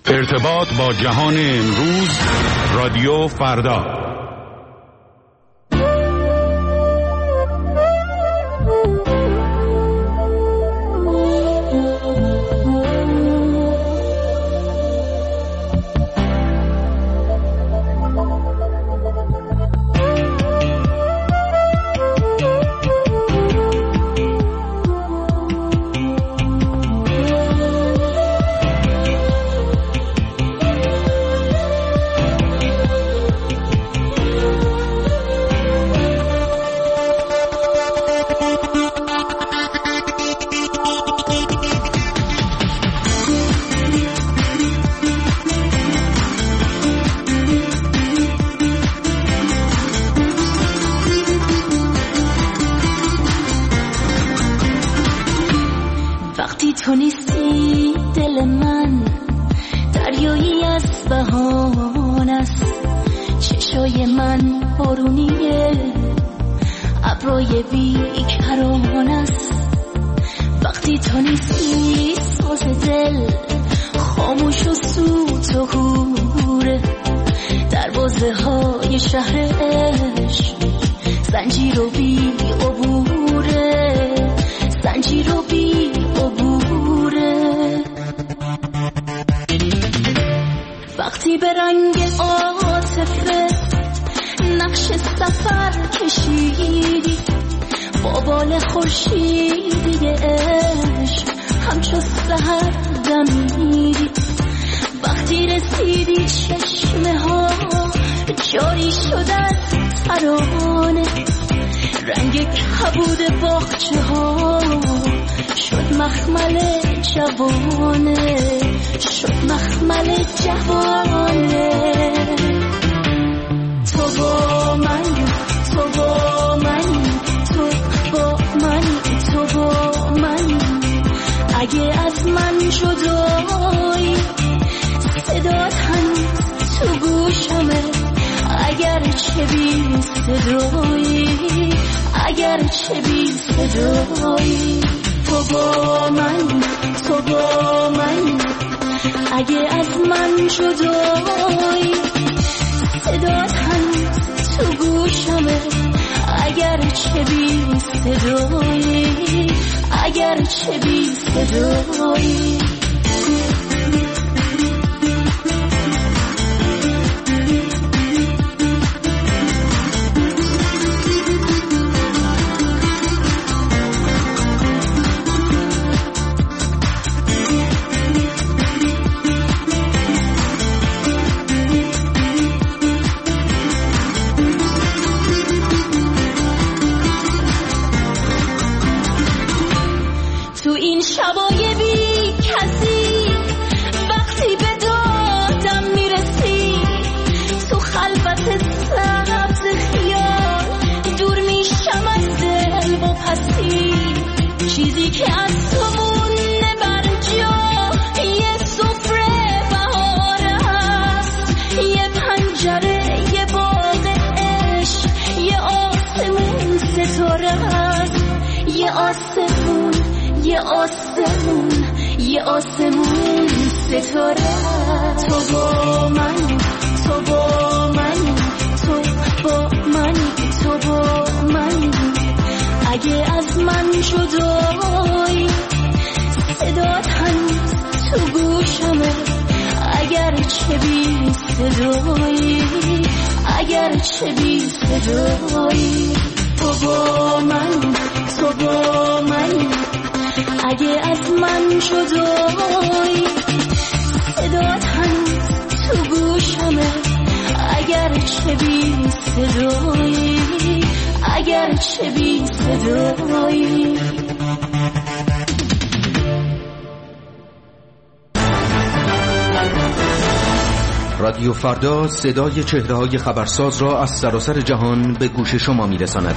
ارتباط با جهان امروز، رادیو فردا. تو نیستی دل من دریایی از بهان است، چشای من بارونیه ابرای بیکران است. وقتی تو نیستی ساز دل خاموش و سوت و هوره، دروازه های شهر عشق زنجیر و بی عبوره، زنجیر و بی عبوره. وقتی به رنگ عاطفه نقش سفر کشیدی، با بال خورشیدی عشق همچو سحر دمیدی. وقتی رسیدی چشمه ها جاری شد از ترانه، رنگ کبود باغچه ها شد مخمل جوانه، شد مخمل جوانه. تو با من، تو با من، تو با من، تو با من. اگه از من جدایی صدات هنوز تو گوشمه، اگر چه بی صدایی، اگر چه بی صدایی. تو با من، تو با من. اگه از من جدایی صدات هنوز تو گوشمه، اگر چه بی صدایی، اگر چه بی صدایی. چیزی که از تو مونده بر جا یه سفره بهار است، یه پنجره، یه باغ عشق، یه آسمون ستاره است، یه آسمون، یه آسمون، یه آسمون ستاره. تو با من، تو با من، تو با من، تو با من. اگه از من جدایی صدات هنوز تو گوشمه، اگر چه بی صدایی، اگر چه بی صدایی. تو با من، تو با من. اگه از من جدایی صدات هنوز تو گوشمه، اگر چه بی صدایی، اگر چه بی صدایی. رادیو فردا صدای چهره‌های خبرساز را از سراسر جهان به گوش شما می‌رساند.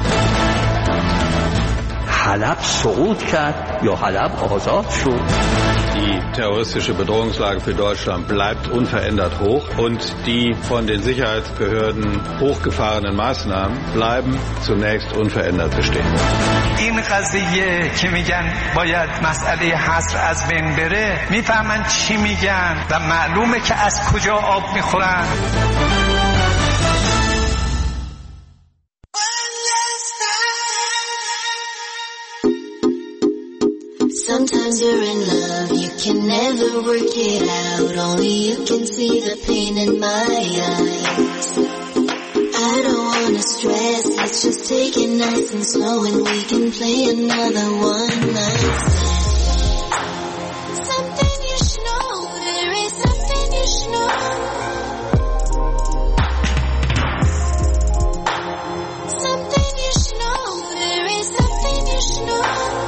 حلب سقوط کرد یا حلب آزاد شد؟ terroristische Bedrohungslage für Deutschland bleibt unverändert hoch und die von den Sicherheitsbehörden hochgefahrenen Maßnahmen bleiben zunächst unverändert bestehen. این قضیه که میگن باید مسئله حصر از بین بره میفهمن چی میگن و معلومه که از کجا آب میخورن. Sometimes you're in love, you can never work it out. Only you can see the pain in my eyes. I don't wanna stress, let's just take it nice and slow and we can play another one night stand. Something you should know, there is something you should know. Something you should know, there is something you should know.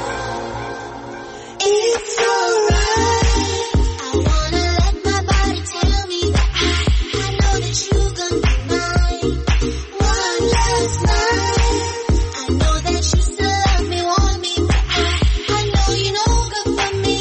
It's alright. I wanna let my body tell me that I know that you're gonna be mine. One last night. I know that you still love me, want me, but I know you know good for me.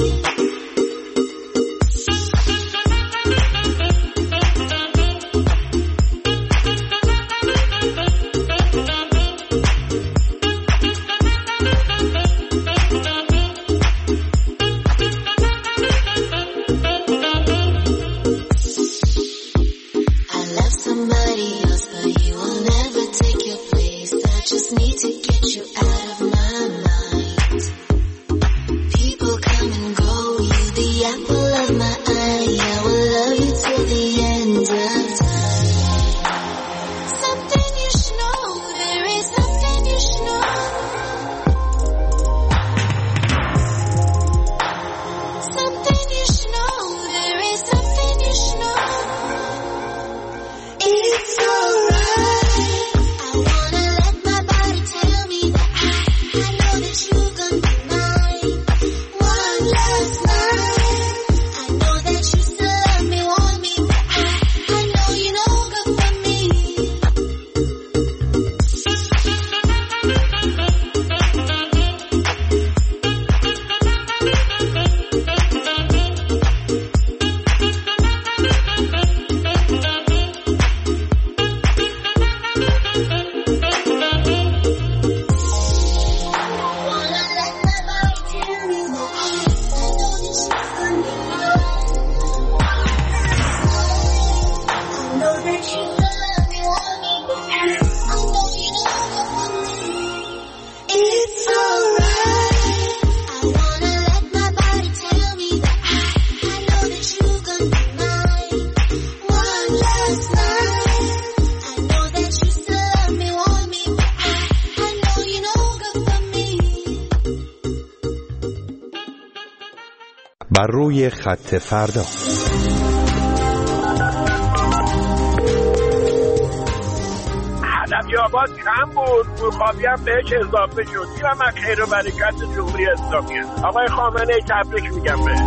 I love somebody else, but you will never take your place. I just need to get you out of my mind. People come and go, you the apple of my eye. I will love you till the end of time. Something you should know, there is something you should know. Something you should know, there is something you should know. It's alright. I wanna let my body tell me that I know that you're gonna be mine. One last night. I know that you still love me, want me, but I know you know good for me. Wanna let my body tell me that I know that you're gonna be mine. I know that you still love me, want me, but I know you know good for me. It's alright. I wanna let my body tell me that I know that you're gonna be mine. One last night. I know that you still love me, want me, but I know you know good for me. بر روی خط فردا. علمی آباد کم بود، گورخابی هم بهش اضافه شد. و من خیر و برکت جمهوری اسلامی هست. آقای خامنه‌ای تبریک میگم به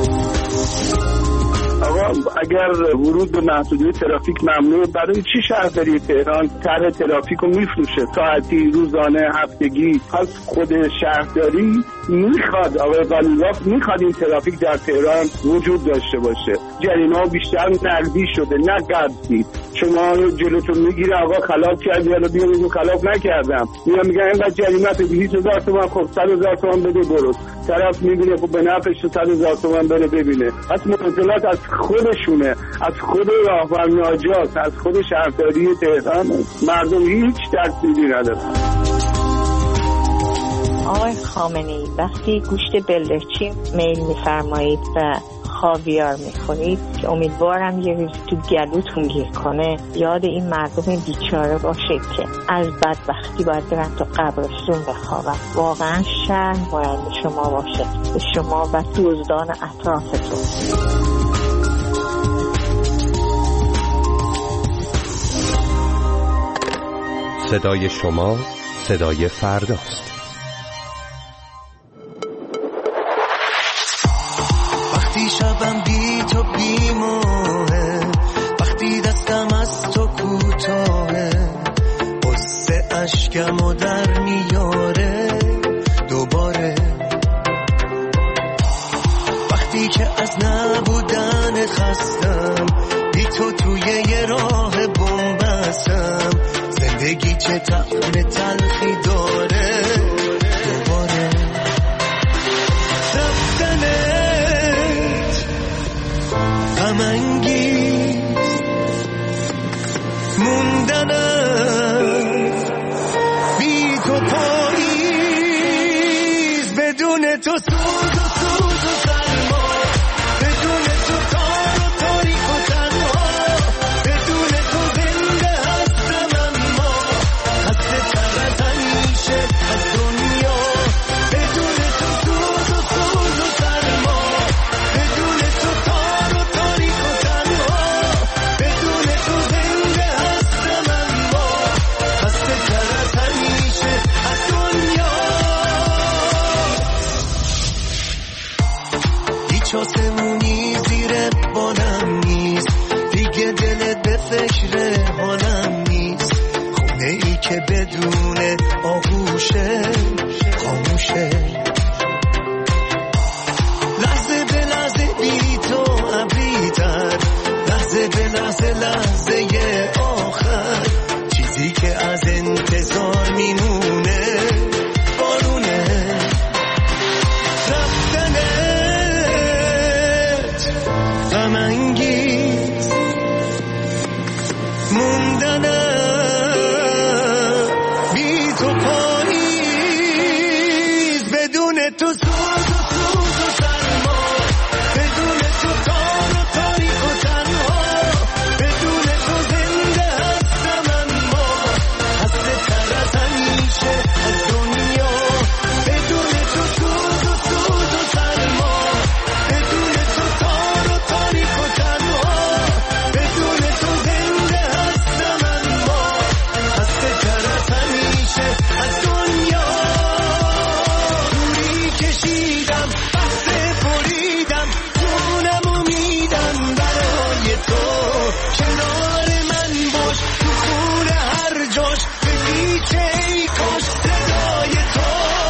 آقا اگر ورود به محدودیت ترافیک ممنوع، برای چی شهرداری تهران طرح ترافیک رو میفروشه ساعتی، روزانه، هفتگی؟ پس خود شهرداری میخواد، آقای قالیباف میخواد این ترافیک در تهران وجود داشته باشه. جریمه بیشتر نقدی شده نه قبضی. شما جلوتون میگیره آقا خلاف کردی، حالا بیا بگو خلاف نکردم. میگن اینقدر جریمه 200,000 تومان، خب 100,000 تومان بده برو. طرف میبینه خب به نفعش 100,000 تومان بره ببینه. پس منزلات از خودشونه، از خود راهبر ناجات، از خود شهرداری تهران. مردم هیچ تأثیری ندارن. آقای خامنه‌ای وقتی گوشت بلدرچین میل میفرمایید و خاویار میخورید که امیدوارم یه روز تو گلوتون گیر کنه، یاد این مردم بیچاره باشید که از بدبختی باید برن تو قبرستون بخوابن. واقعا شرم باید به شما باشه، به شما و دزدان اطرافتون. صدای شما صدای فرداست. وقتی شبم بی تو بیموه، وقتی دستم از تو کوتاهه، قصه اشکمو در میاره دوباره. وقتی نبودن خستم، بی تو توی یه راه بومبستم. زندگی چه طعم تلخی داره، دوباره رفتنت غم انگیز، موندنت بی تو پاییز. بدون تو سوز و سوز و سرما، بدون تو تار و تاریک و تنها، بدون تو زنده هستم اما خسته تر از همیشه از دنیا. بدون تو سوز و سوز و سرما، بدون تو تار و تاریک و تنها، بدون تو زنده هستم اما خسته تر از همیشه از دنیا. هیچ آسمونی زیر بالم نیست، دیگه دلت به فکر حالم نیست. خونه ای که بدون آغوشه خاموشه، لحظه به لحظه بی تو ابری‌تر، لحظه به لحظه لحظه آخر. چیزی که از انتظار میمونه بارونه. رفتنت غم انگیز، موندنت بی تو پاییز. بدون تو سوز و سوز و سرما، بدون تو تار و تاریک و تنها، بدون تو زنده هستم اما خسته تر از همیشه از دنیا. بدون تو سوز و سوز و سرما، بدون تو تار و تاریک و تنها، بدون تو زنده هستم اما خسته تر از همیشه از دنیا. دوری کشیدم، بسته بریدم، جونم و میدم برای تو. کنار من باش تو خونه هر جاش، بگی چه ای کاش صدای تو.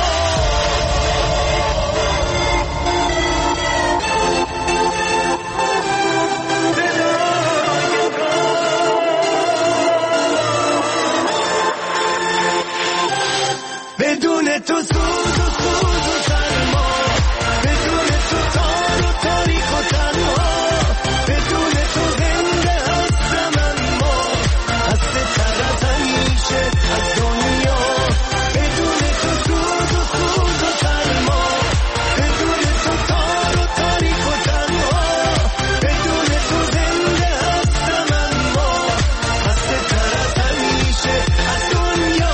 بدون تو سوز و سوز و سرما، بدون تو تار و تاریک و تنها، بدون تو زنده هستم اما خسته تر از همیشه از دنیا. بدون تو سوز و سوز و سرما، بدون تو تار و تاریک و تنها، بدون تو زنده هستم اما خسته تر از همیشه از دنیا.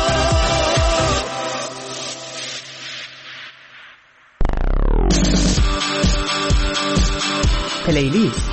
پلیلیست.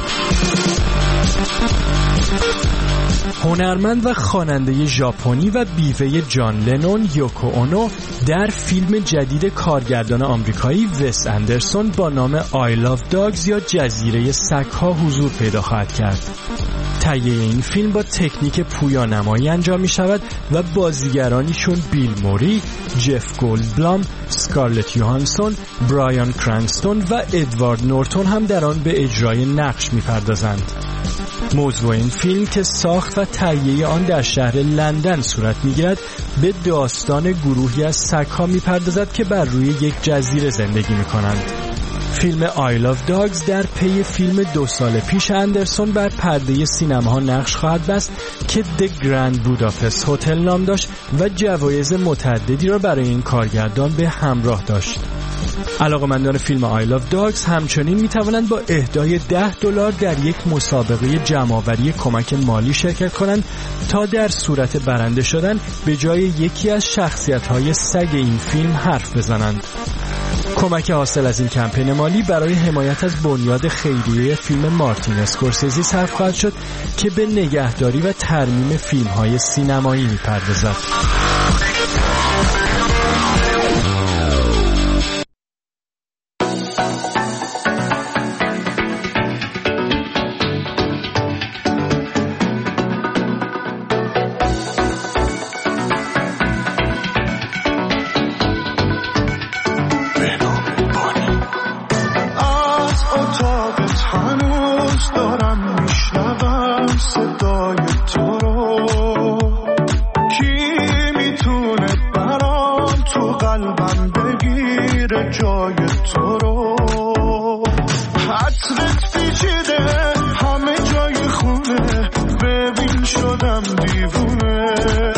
هنرمند و خواننده ژاپنی و بیوه جان لنون یوکو اونو در فیلم جدید کارگردان آمریکایی وس اندرسون با نام I Love Dogs یا جزیره سگ‌ها حضور پیدا خواهد کرد. تهیه این فیلم با تکنیک پویانمایی انجام می شود و بازیگرانیشون بیل موری، جف گولدبلام، سکارلت یوهانسون، برایان کرانستون و ادوارد نورتون هم در آن به اجرای نقش می پردازند. موضوع این فیلم که ساخت و تهیه آن در شهر لندن صورت می‌گیرد به داستان گروهی از سگ‌ها می‌پردازد که بر روی یک جزیره زندگی می‌کنند. فیلم I Love Dogs در پی فیلم 2 سال پیش اندرسون بر پرده سینماها نقش خواهد بست که The Grand Budapest Hotel نام داشت و جوایز متعددی را برای این کارگردان به همراه داشت. علاقه‌مندان فیلم I Love Dogs همچنین می‌توانند با اهدای $10 در یک مسابقه جمع‌آوری کمک مالی شرکت کنند تا در صورت برنده شدن به جای یکی از شخصیت‌های سگ این فیلم حرف بزنند. کمک حاصل از این کمپین مالی برای حمایت از بنیاد خیریه فیلم مارتین اسکورسیزی صرف خواهد شد که به نگهداری و ترمیم فیلم‌های سینمایی می‌پردازد. دلت پیچیده همه جای خونه ببین شدم دیوونه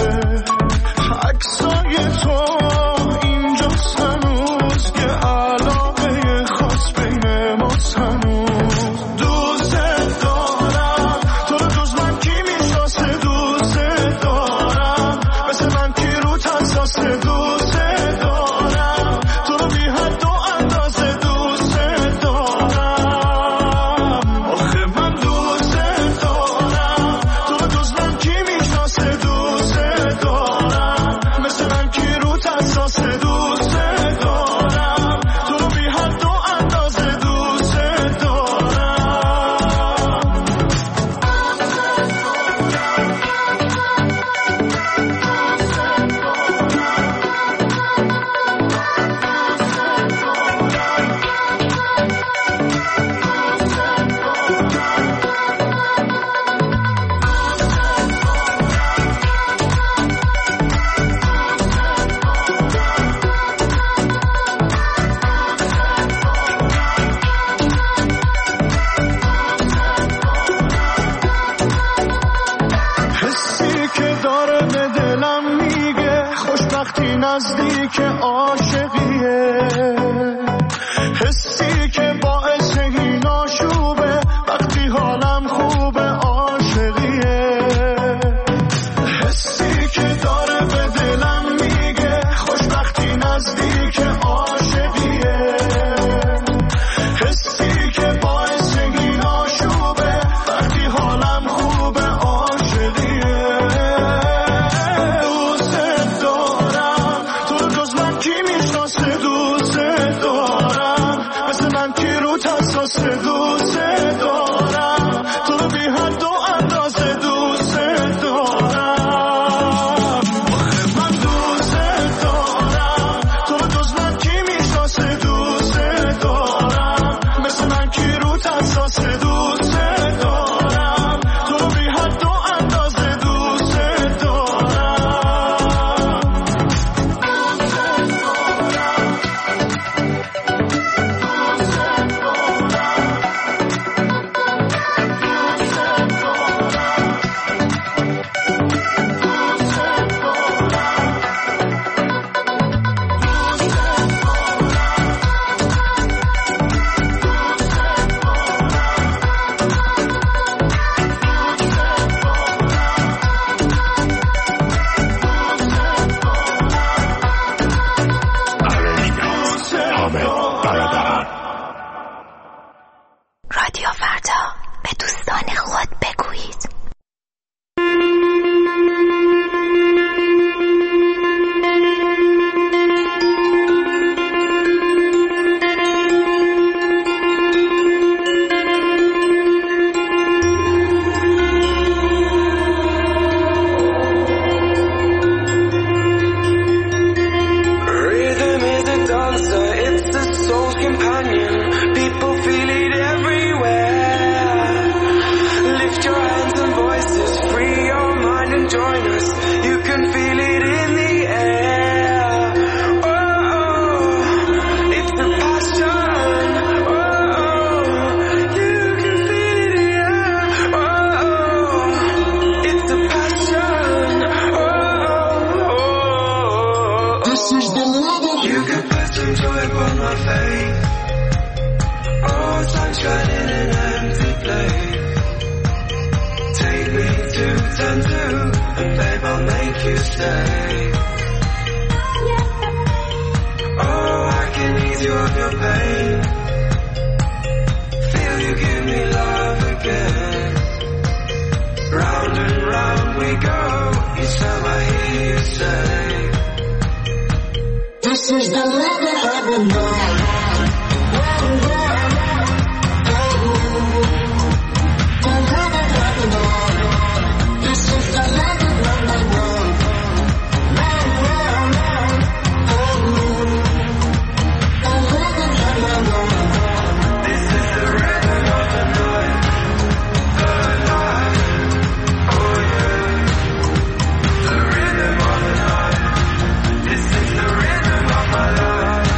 عکسای تو اینجاست هنوز که علاقه خاص بین ماست هنوز دوست دارم تو رو جز من کی میشناسه دوست دارم مثل من کی رو حساسه دوست دارم تو رو بی حد و اندازه دوست دارم آخه من دوست دارم تو رو جز من کی میشناسه دوست دارم مثل من کی رو حساسه دوست دارم تو رو بی حد و اندازه دوست دارم حسی که داره به دلم میگه خوشبختی نزدیک عاشقیه حسی که باعث این آشوبه وقتی حالم خوبه عاشقیه حسی که داره به دلم میگه خوشبختی نزدیک عاشقیه حسی که باعث این آشوبه وقتی حالم خوبه عاشقیه دوست دارم تو رو جز من کی میشناسه دوست دارم مثل من کی رو حساسه دوست دارم تو رو بی حد و اندازه دوست دارم آخه من دوست دارم تو رو جز من کی میشناسه دوست دارم مثل من کی رو حساسه دوست دارم تو رو بی حد و اندازه دوست دارم رادیو فردا به دوستان خود بگویید. Rhythm is a dancer, it's the soul's companion. People feel it everywhere. Lift your hands and voices, free your mind and join us. You can feel it in the air. Oh, it's a passion. Oh, you can feel it here. Oh, it's a passion. Oh, this is the rhythm. You can put some joy upon my face. Oh, sunshine in an empty place. Take me to Tantu, and babe, I'll make you stay. Oh, I can ease you of your pain. Feel you give me love again. Round and round we go, each time I hear you say, this is the rhythm of the night. This is the rhythm of my life.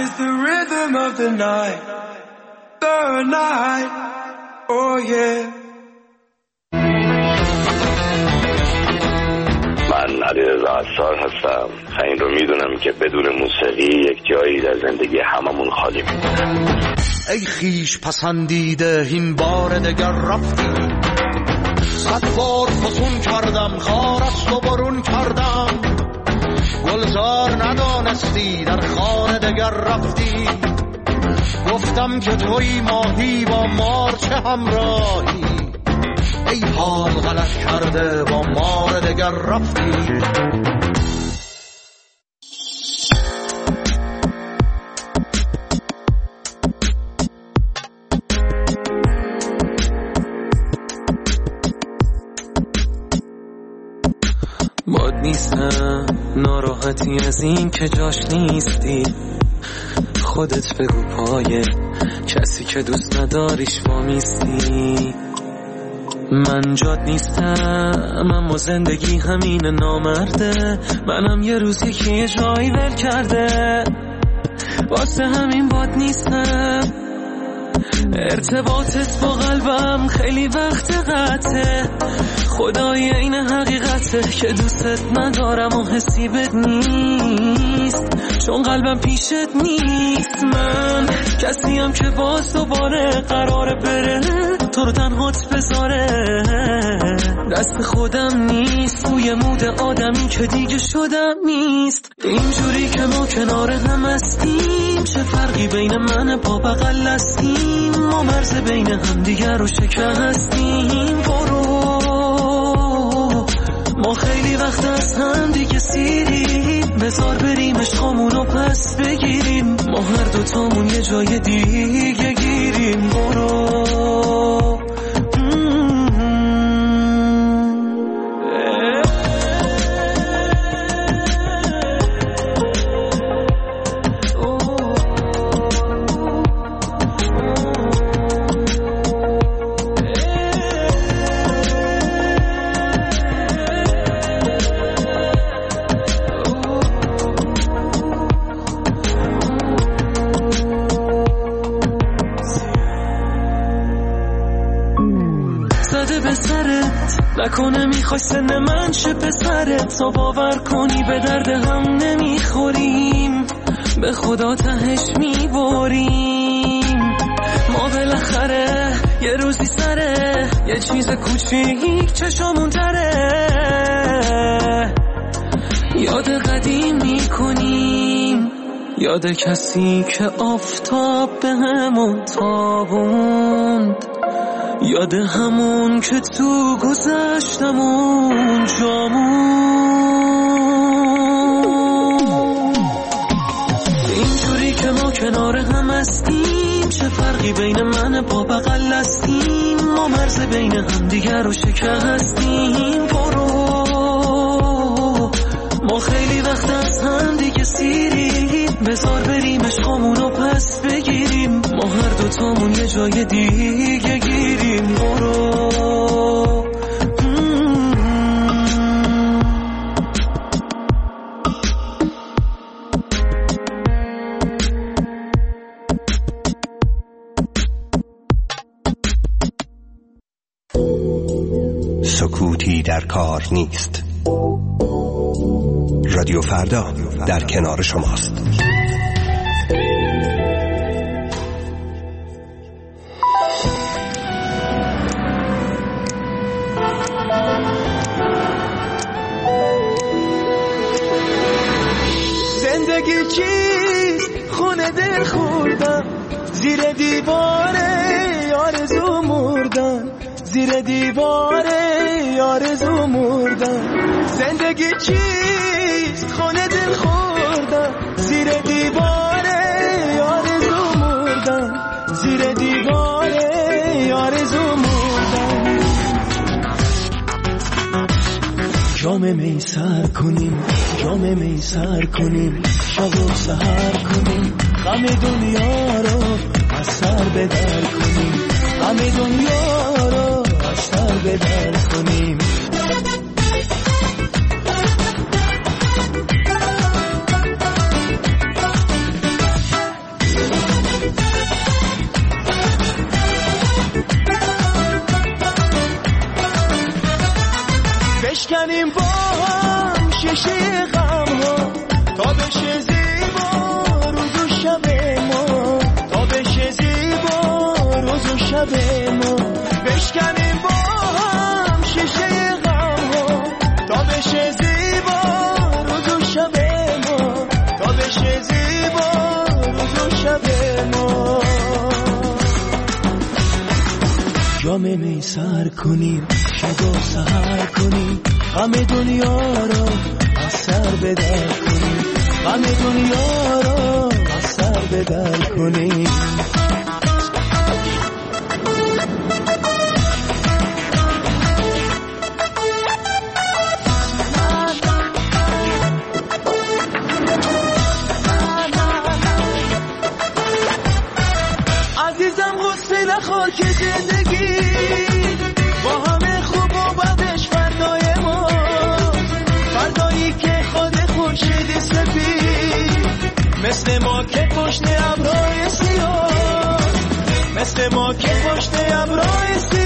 is the rhythm of the night, oh yeah. من علیرضا عصار هستم. این رو میدونم که بدون موسیقی یک جایی در زندگی هممون خالی میمونه. ای خیش پسندیده این بار دگر رفتی، 100 بار فسون کردم خارست و برون کردم، گلزار ندانستی در خانه دگر رفتی، گفتم که توی ماهی با مار چه همراهی، ای حال غلط کرده با مار دگر رفتی. باد نیستم ناراحتی از این که جاش نیستی، خودت بگو پای کسی که دوست نداریش وامیستی. من جاد نیستم اما زندگی همین نامرده، منم یه روزی که یه جایی ول کرده، واسه همین باد نیستم. ارتباطت با قلبم خیلی وقت قطعه، خدای این حقیقته که دوستت ندارم و حسی بد نیست، چون قلبم پیشت نیست. من کسیم که باز دوباره قراره بره تو رو تنهات بذاره، دست خودم نیست، توی مود آدمی که دیگه شدم نیست. اینجوری که ما کنار هم هستیم، چه فرقی بین من پا بغل هستیم، ما مرز بین هم دیگر رو شکستیم. برو ما خیلی وقت از هم دیگه سیریم، بذار بریم عشقامون رو پس بگیریم، ما هر دوتامون یه جای دیگه گیریم. برو نکنه میخوای سن من شه پسرت، تا باور کنی به درد هم نمیخوریم، به خدا تهش میبریم. ما بالاخره یه روزی سره یه چیز کوچیک چشامون تره، یاد قدیم میکنیم، یاد کسی که آفتاب به همون تابوند، یاد همون که تو گذشتمون جامون. اینجوری که ما کنار هم هستیم، چه فرقی بین من با بغل هستیم، ما مرز بین هم دیگر رو شکستیم. برو ما خیلی وقت از هم دیگه سیریم، بذار بریم عشقامون رو پس بگیریم، ما هر دوتامون یه جای دیگه گیریم. برو سکوتی در کار نیست. رادیو فردا در کنار شماست. زندگی چیست؟ خونه دل خوردم، زیر دیواره آرزو مردم، زیر دیواره آرزو مردم. زندگی چیست؟ خونه دل خوردم، زیر دیواره آرزو مردم، زیر دیواره آرزو مردم. جام می سر کنیم، جام می سر کنیم، شب و سحر کنیم، غم دنیا رو از سر بدر کنیم، غم دنیا رو از سر بدر کنیم. بشکنیم با هم شیشه غم ها تا بشه زیبا روز و شب ما، تا بشه زیبا روز و شب ما. جام می سر کنیم شب و سحر کنیم، غم دنیا رو از سر به در کنیم، غم دنیا رو از سر به در کنیم. عزیزم غصه نخور که زندگی با همه خوب و بدش فردای ما، فردایی که خود خورشید سفید مثل ما که پشت ابرهای سیاه، مثل ما که پشت ابرهای سیاه